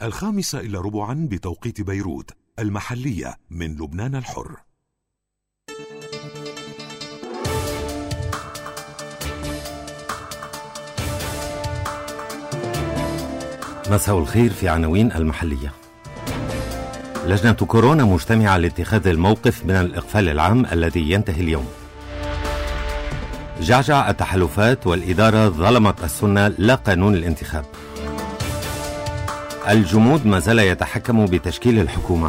5:15 بتوقيت بيروت المحلية من لبنان الحر. مساء الخير. في عناوين المحلية: لجنة كورونا مجتمعة لاتخاذ الموقف من الإقفال العام الذي ينتهي اليوم. جعجع: التحالفات والإدارة ظلمت السنة لا قانون الانتخاب. الجمود ما زال يتحكم بتشكيل الحكومة.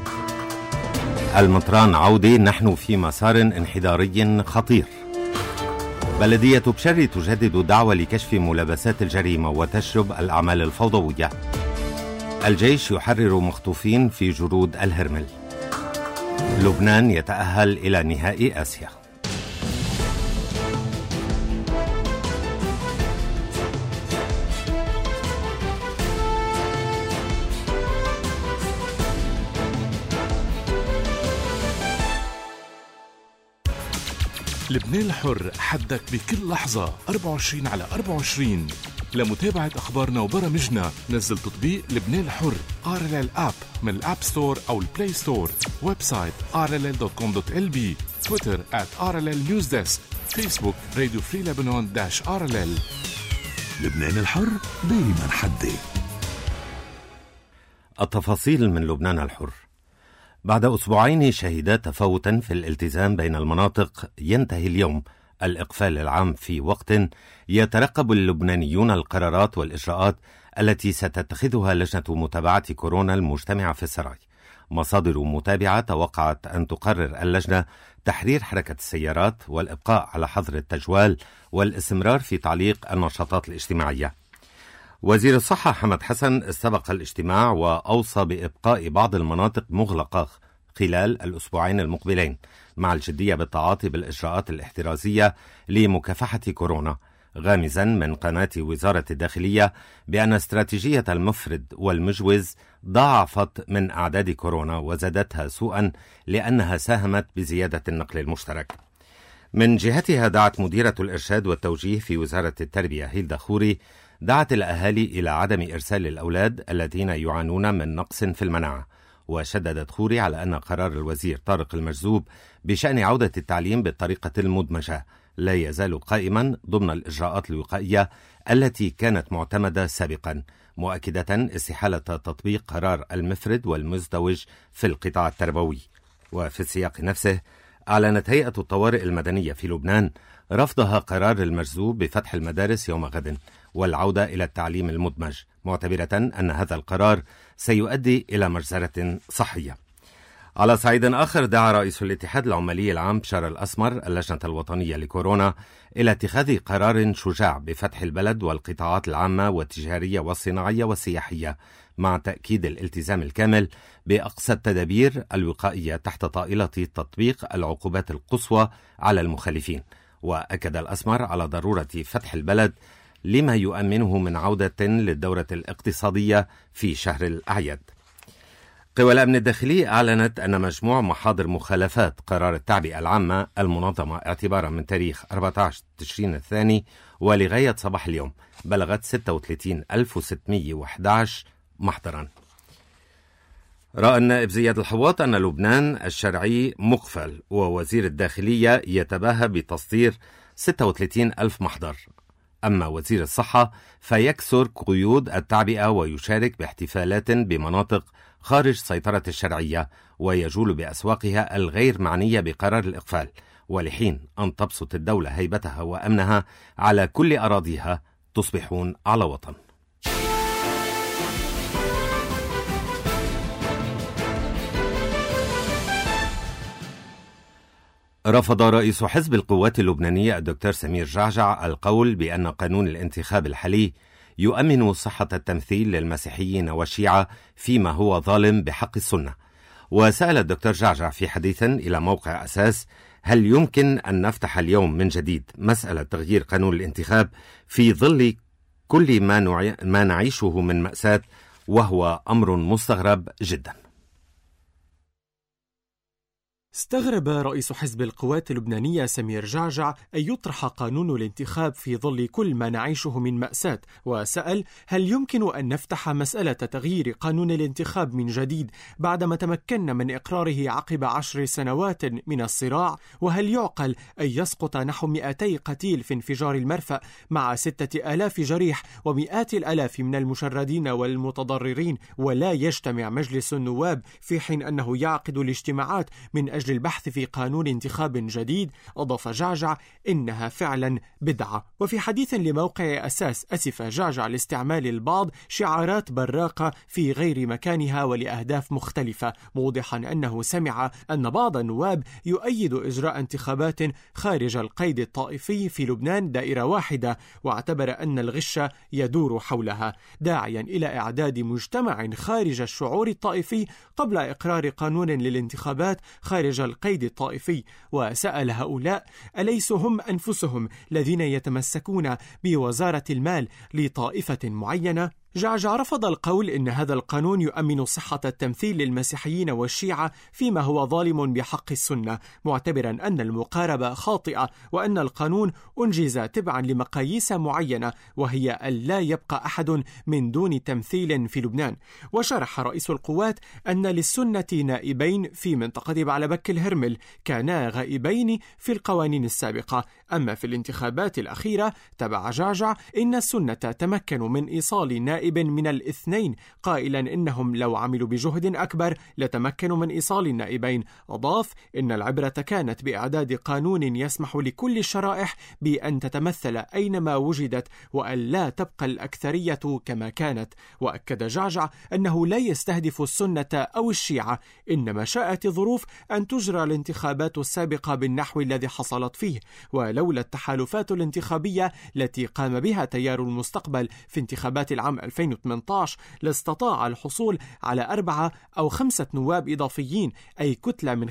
المطران عودة: نحن في مسار انحداري خطير. بلدية بشري تجدد دعوة لكشف ملابسات الجريمة وتشرب الأعمال الفوضوية. الجيش يحرر مخطوفين في جرود الهرمل. لبنان يتأهل إلى نهائي آسيا. لبنان الحر، حدك بكل لحظة 24/24. لمتابعة أخبارنا وبرامجنا نزل تطبيق لبنان الحر RLL App من الأب ستور أو البلاي ستور. ويب سايت rll.com.lb. تويتر @RLL News Desk. فيسبوك راديو فري لبنان -RLL. لبنان الحر دايما حدي. التفاصيل من لبنان الحر. بعد أسبوعين شهدا تفاوتا في الالتزام بين المناطق، ينتهي اليوم الإقفال العام في وقت يترقب اللبنانيون القرارات والإجراءات التي ستتخذها لجنة متابعة كورونا المجتمعة في السراي. مصادر متابعة توقعت أن تقرر اللجنة تحرير حركة السيارات والإبقاء على حظر التجوال والاستمرار في تعليق النشاطات الاجتماعية. وزير الصحة حمد حسن استبق الاجتماع وأوصى بإبقاء بعض المناطق مغلقة خلال الأسبوعين المقبلين مع الجدية بالتعاطي بالإجراءات الاحترازية لمكافحة كورونا، غامزا من قناة وزارة الداخلية بأن استراتيجية المفرد والمجوز ضاعفت من أعداد كورونا وزادتها سوءا لأنها ساهمت بزيادة النقل المشترك. من جهتها دعت مديرة الإرشاد والتوجيه في وزارة التربية هيلدا خوري دعت الأهالي إلى عدم إرسال الأولاد الذين يعانون من نقص في المناعة. وشددت خوري على أن قرار الوزير طارق المجذوب بشأن عودة التعليم بالطريقة المدمجة لا يزال قائما ضمن الإجراءات الوقائية التي كانت معتمدة سابقا، مؤكدة استحالة تطبيق قرار المفرد والمزدوج في القطاع التربوي. وفي السياق نفسه أعلنت هيئة الطوارئ المدنية في لبنان رفضها قرار المجذوب بفتح المدارس يوم غد والعودة إلى التعليم المدمج، معتبرة أن هذا القرار سيؤدي إلى مجزرة صحية. على صعيد آخر، دعا رئيس الاتحاد العمالي العام بشار الأسمر اللجنة الوطنية لكورونا إلى اتخاذ قرار شجاع بفتح البلد والقطاعات العامة والتجارية والصناعية والسياحية، مع تأكيد الالتزام الكامل بأقصى التدابير الوقائية تحت طائلة تطبيق العقوبات القصوى على المخالفين. وأكد الأسمر على ضرورة فتح البلد لما يؤمنه من عودة للدورة الاقتصادية في شهر الأعياد. قوى الأمن الداخلي أعلنت أن مجموع محاضر مخالفات قرار التعبئة العامة المنظمة اعتبارا من تاريخ 14 تشرين الثاني ولغاية صباح اليوم بلغت 36,611 محضرا. رأى النائب زياد الحواط أن لبنان الشرعي مقفل، ووزير الداخلية يتباهى بتصدير 36,000 محضر. أما وزير الصحة فيكسر قيود التعبئة ويشارك باحتفالات بمناطق خارج سيطرة الشرعية ويجول بأسواقها الغير معنية بقرار الإقفال، ولحين أن تبسط الدولة هيبتها وأمنها على كل أراضيها تصبحون على وطن. رفض رئيس حزب القوات اللبنانية الدكتور سمير جعجع القول بأن قانون الانتخاب الحالي يؤمن صحة التمثيل للمسيحيين والشيعة فيما هو ظالم بحق السنة. وسأل الدكتور جعجع في حديث إلى موقع أساس: هل يمكن أن نفتح اليوم من جديد مسألة تغيير قانون الانتخاب في ظل كل ما نعيشه من مأساة، وهو أمر مستغرب جدا. استغرب رئيس حزب القوات اللبنانية سمير جعجع أن يطرح قانون الانتخاب في ظل كل ما نعيشه من مأساة، وسأل: هل يمكن أن نفتح مسألة تغيير قانون الانتخاب من جديد بعدما تمكنا من إقراره عقب 10 سنوات من الصراع؟ وهل يعقل أن يسقط نحو 200 قتيل في انفجار المرفأ مع 6000 جريح ومئات الآلاف من المشردين والمتضررين ولا يجتمع مجلس النواب في حين أنه يعقد الاجتماعات من أجل البحث في قانون انتخاب جديد؟ أضاف جعجع: إنها فعلا بدعة. وفي حديث لموقع أساس أسف جعجع لاستعمال البعض شعارات براقة في غير مكانها ولأهداف مختلفة، موضحا أنه سمع أن بعض النواب يؤيد إجراء انتخابات خارج القيد الطائفي في لبنان دائرة واحدة، واعتبر أن الغش يدور حولها، داعيا إلى إعداد مجتمع خارج الشعور الطائفي قبل إقرار قانون للانتخابات خارج القيد الطائفي. وسأل هؤلاء: أليسوا هم أنفسهم الذين يتمسكون بوزارة المال لطائفة معينة؟ جعجع رفض القول إن هذا القانون يؤمن صحة التمثيل للمسيحيين والشيعة فيما هو ظالم بحق السنة، معتبرا أن المقاربة خاطئة وأن القانون أنجز تبعا لمقاييس معينة، وهي أن لا يبقى أحد من دون تمثيل في لبنان. وشرح رئيس القوات أن للسنة نائبين في منطقة بعلبك الهرمل كانا غائبين في القوانين السابقة، أما في الانتخابات الأخيرة تبع جعجع إن السنة تمكنوا من إيصال نائب من الاثنين، قائلا إنهم لو عملوا بجهد أكبر لتمكنوا من إيصال النائبين. أضاف: إن العبرة كانت بإعداد قانون يسمح لكل الشرائح بأن تتمثل أينما وجدت وأن لا تبقى الأكثرية كما كانت. وأكد جعجع أنه لا يستهدف السنة أو الشيعة، إنما شاءت الظروف أن تجرى الانتخابات السابقة بالنحو الذي حصلت فيه، ولولا التحالفات الانتخابية التي قام بها تيار المستقبل في انتخابات العام 2018 لاستطاع الحصول على 4 أو 5 نواب إضافيين، أي كتلة من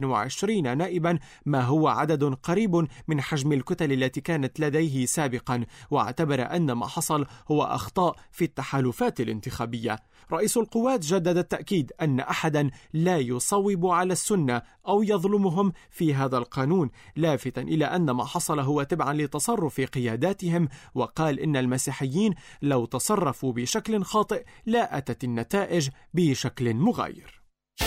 25 نائبا، ما هو عدد قريب من حجم الكتل التي كانت لديه سابقا، واعتبر أن ما حصل هو أخطاء في التحالفات الانتخابية. رئيس القوات جدد التأكيد أن أحدا لا يصوب على السنة أو يظلمهم في هذا القانون، لافتا إلى أن ما حصل هو تبعا لتصرف قياداتهم، وقال إن المسيحيين لو تصرفوا بشكل خاطئ لا أتت النتائج بشكل مغاير.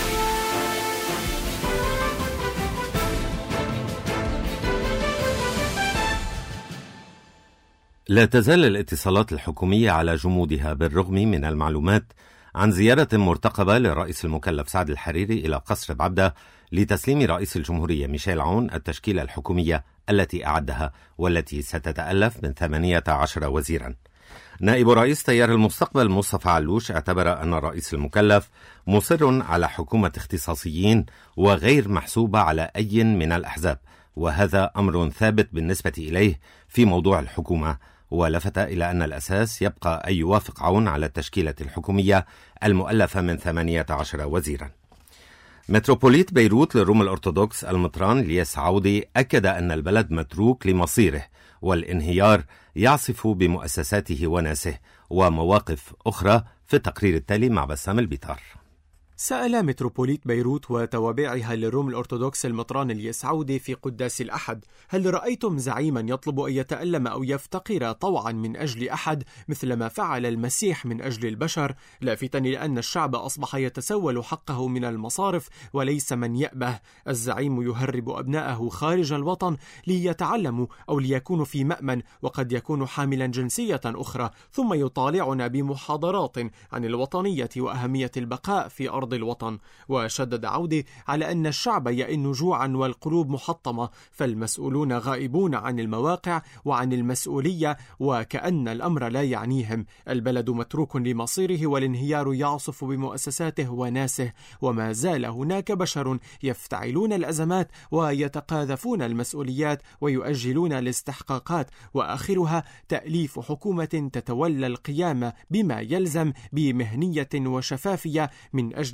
لا تزال الاتصالات الحكومية على جمودها بالرغم من المعلومات عن زيارة مرتقبة للرئيس المكلف سعد الحريري إلى قصر بعبدة لتسليم رئيس الجمهورية ميشيل عون التشكيلة الحكومية التي أعدها، والتي ستتألف من 18 وزيرا. نائب رئيس تيار المستقبل مصطفى علوش اعتبر أن الرئيس المكلف مصر على حكومة اختصاصيين وغير محسوبة على أي من الأحزاب، وهذا أمر ثابت بالنسبة إليه في موضوع الحكومة، ولفت إلى أن الأساس يبقى أن يوافق عون على التشكيلة الحكومية المؤلفة من 18 وزيرا. متروبوليت بيروت للروم الأرثوذكس المطران لياس عودي أكد أن البلد متروك لمصيره، والانهيار يعصف بمؤسساته وناسه، ومواقف أخرى في التقرير التالي مع بسام البيطار. سأل متروبوليت بيروت وتوابعها للروم الأرثوذكس المطران الياس عودي في قداس الأحد: هل رأيتم زعيما يطلب أن يتألم أو يفتقر طوعا من أجل أحد مثل ما فعل المسيح من أجل البشر؟ لافتا إلى أن الشعب أصبح يتسول حقه من المصارف وليس من يأبه. الزعيم يهرب أبنائه خارج الوطن ليتعلموا أو ليكونوا في مأمن، وقد يكون حاملا جنسية أخرى، ثم يطالعنا بمحاضرات عن الوطنية وأهمية البقاء في أرض الوطن. وشدد عودي على أن الشعب يئن جوعا والقلوب محطمة، فالمسؤولون غائبون عن المواقع وعن المسؤولية وكأن الأمر لا يعنيهم. البلد متروك لمصيره والانهيار يعصف بمؤسساته وناسه، وما زال هناك بشر يفتعلون الأزمات ويتقاذفون المسؤوليات ويؤجلون الاستحقاقات، وآخرها تأليف حكومة تتولى القيام بما يلزم بمهنية وشفافية من أجل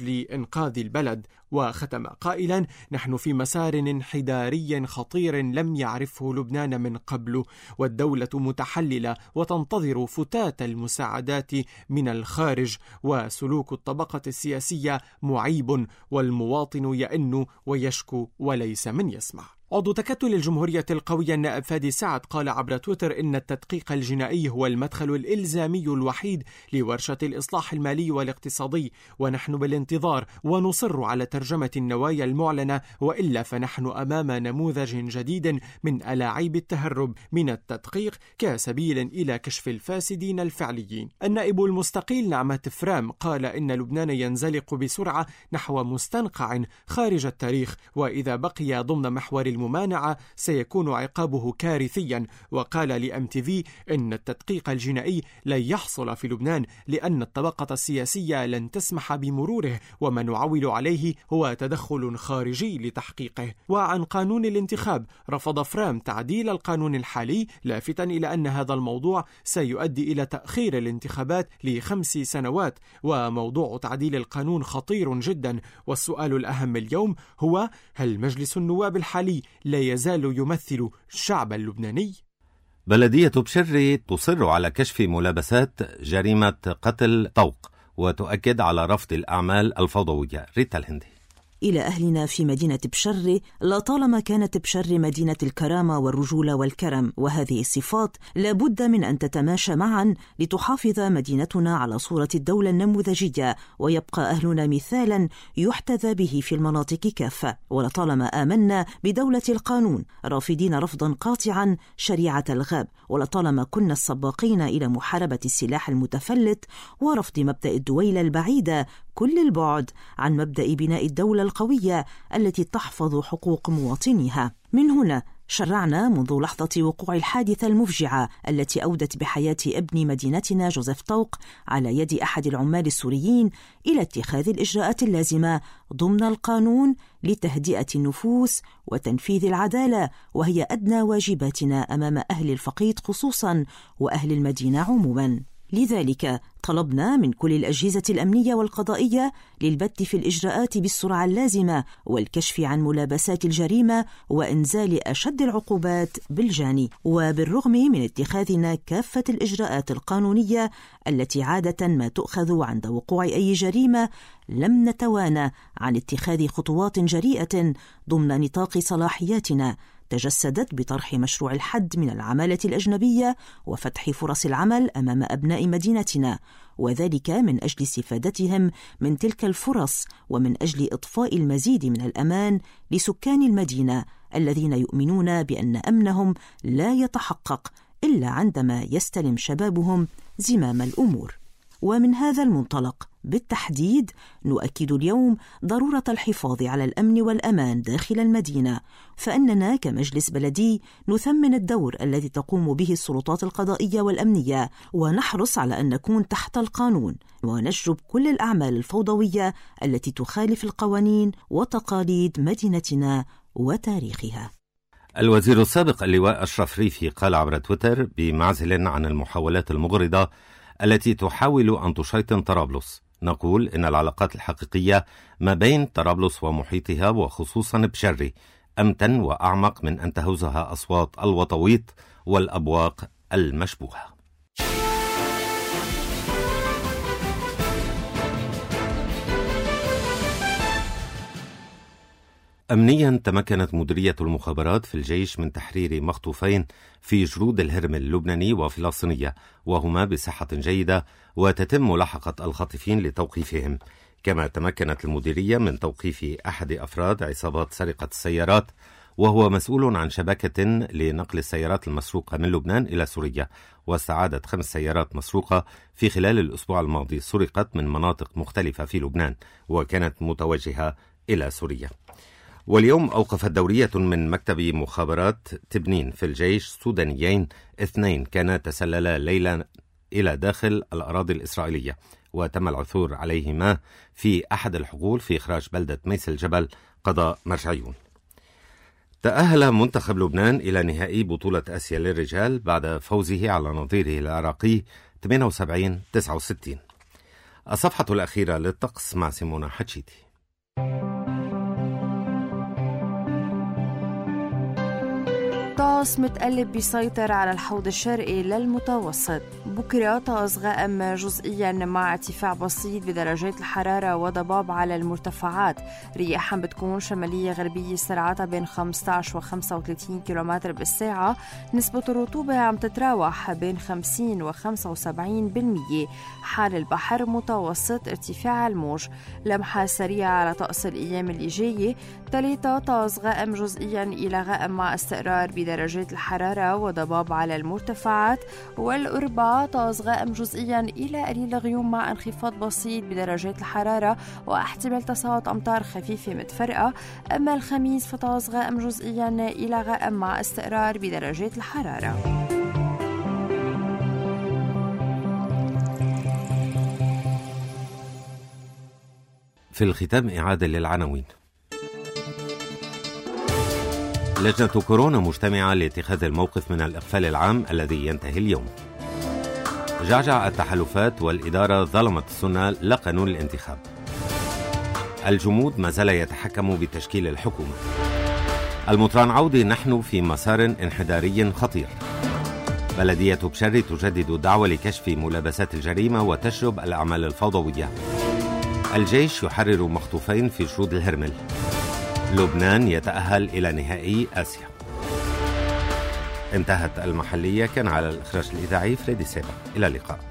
أجل إنقاذ البلد. وختم قائلا: نحن في مسار انحداري خطير لم يعرفه لبنان من قبل، والدولة متحللة وتنتظر فتات المساعدات من الخارج، وسلوك الطبقة السياسية معيب، والمواطن يئن ويشكو وليس من يسمع. عضو تكتل الجمهورية القوية النائب فادي سعد قال عبر تويتر إن التدقيق الجنائي هو المدخل الإلزامي الوحيد لورشة الإصلاح المالي والاقتصادي، ونحن بالانتظار ونصر على ترجمة النوايا المعلنة، وإلا فنحن أمام نموذج جديد من ألاعيب التهرب من التدقيق كسبيل إلى كشف الفاسدين الفعليين. النائب المستقيل نعمة فرام قال إن لبنان ينزلق بسرعة نحو مستنقع خارج التاريخ، وإذا بقي ضمن محور الممانعة سيكون عقابه كارثيا. وقال لMTV إن التدقيق الجنائي لن يحصل في لبنان لأن الطبقة السياسية لن تسمح بمروره، وما نعول عليه هو تدخل خارجي لتحقيقه. وعن قانون الانتخاب، رفض فرام تعديل القانون الحالي، لافتا إلى أن هذا الموضوع سيؤدي إلى تأخير الانتخابات ل5 سنوات. وموضوع تعديل القانون خطير جدا، والسؤال الأهم اليوم هو: هل مجلس النواب الحالي لا يزال يمثل الشعب اللبناني؟ بلدية بشري تصر على كشف ملابسات جريمة قتل طوق، وتؤكد على رفض الأعمال الفوضوية. ريتا الهندي. إلى أهلنا في مدينة بشري: لطالما كانت بشري مدينة الكرامة والرجولة والكرم، وهذه الصفات لابد من أن تتماشى معا لتحافظ مدينتنا على صورة الدولة النموذجية، ويبقى أهلنا مثالا يحتذى به في المناطق كافة. ولطالما آمنا بدولة القانون، رافضين رفضا قاطعا شريعة الغاب، ولطالما كنا السباقين إلى محاربة السلاح المتفلت ورفض مبدأ الدويلة البعيدة كل البعد عن مبدأ بناء الدولة القوية التي تحفظ حقوق مواطنيها. من هنا شرعنا منذ لحظة وقوع الحادثة المفجعة التي أودت بحياة ابن مدينتنا جوزيف طوق على يد أحد العمال السوريين إلى اتخاذ الإجراءات اللازمة ضمن القانون لتهدئة النفوس وتنفيذ العدالة، وهي أدنى واجباتنا أمام أهل الفقيد خصوصا وأهل المدينة عموما. لذلك طلبنا من كل الأجهزة الأمنية والقضائية للبت في الإجراءات بالسرعة اللازمة والكشف عن ملابسات الجريمة وإنزال أشد العقوبات بالجاني. وبالرغم من اتخاذنا كافة الإجراءات القانونية التي عادة ما تؤخذ عند وقوع أي جريمة، لم نتوانى عن اتخاذ خطوات جريئة ضمن نطاق صلاحياتنا تجسدت بطرح مشروع الحد من العمالة الأجنبية وفتح فرص العمل أمام أبناء مدينتنا، وذلك من أجل استفادتهم من تلك الفرص ومن أجل إضفاء المزيد من الأمان لسكان المدينة الذين يؤمنون بأن أمنهم لا يتحقق إلا عندما يستلم شبابهم زمام الأمور. ومن هذا المنطلق بالتحديد نؤكد اليوم ضرورة الحفاظ على الأمن والأمان داخل المدينة، فإننا كمجلس بلدي نثمن الدور الذي تقوم به السلطات القضائية والأمنية، ونحرص على أن نكون تحت القانون ونجرب كل الأعمال الفوضوية التي تخالف القوانين وتقاليد مدينتنا وتاريخها. الوزير السابق اللواء أشرف ريفي قال عبر تويتر بمعزل عن المحاولات المغرضة التي تحاول أن تشيطن طرابلس: نقول إن العلاقات الحقيقية ما بين طرابلس ومحيطها وخصوصا بشري أمتن وأعمق من أن تهزها أصوات الوطويط والأبواق المشبوهة. أمنيا تمكنت مديرية المخابرات في الجيش من تحرير مخطوفين في جرود الهرم اللبناني وفلسطينية، وهما بصحة جيدة، وتتم ملاحقة الخاطفين لتوقيفهم. كما تمكنت المديرية من توقيف أحد أفراد عصابات سرقة السيارات، وهو مسؤول عن شبكة لنقل السيارات المسروقة من لبنان إلى سوريا، واستعادت 5 سيارات مسروقة في خلال الأسبوع الماضي سرقت من مناطق مختلفة في لبنان وكانت متوجهة إلى سوريا. واليوم أوقفت دورية من مكتب مخابرات تبنين في الجيش سودانيين 2 كانا تسللا ليلا إلى داخل الأراضي الإسرائيلية، وتم العثور عليهما في أحد الحقول في إخراج بلدة ميس الجبل قضاء مرجعيون. تأهل منتخب لبنان إلى نهائي بطولة آسيا للرجال بعد فوزه على نظيره العراقي 78-69. الصفحة الأخيرة للطقس مع سيمونا حتشيتي. طقس متقلب بيسيطر على الحوض الشرقي للمتوسط. بكرة طقس غائم جزئيا مع ارتفاع بسيط بدرجات الحرارة وضباب على المرتفعات. رياح بتكون شمالية غربية سرعتها بين 15 و 35 كيلومتر بالساعة. نسبة الرطوبة عم تتراوح بين 50 و 75%. حال البحر متوسط ارتفاع الموج. لمحة سريعة على طقس الأيام اللي جاية. 3 طقس غائم جزئيا إلى غائم مع استقرار بدرجات الحرارة وضباب على المرتفعات. والأربعة طقس غائم جزئيا إلى قليل غيوم مع انخفاض بسيط بدرجات الحرارة واحتمال تساقط أمطار خفيفة متفرقة. أما الخميس فطقس غائم جزئيا إلى غائم مع استقرار بدرجات الحرارة. في الختام إعادة للعناوين. لجنة كورونا مجتمعة لاتخاذ الموقف من الإقفال العام الذي ينتهي اليوم. جعجع التحالفات والإدارة ظلمت السنة لقانون الانتخاب. الجمود ما زال يتحكم بتشكيل الحكومة. المطران عودي نحن في مسار انحداري خطير. بلدية بشري تجدد الدعوة لكشف ملابسات الجريمة وتشرب الأعمال الفوضوية. الجيش يحرر مخطوفين في شرود الهرمل. لبنان يتأهل إلى نهائي آسيا. انتهت المحلية. كان على الإخراج الإذاعي فريدي سيبا. إلى اللقاء.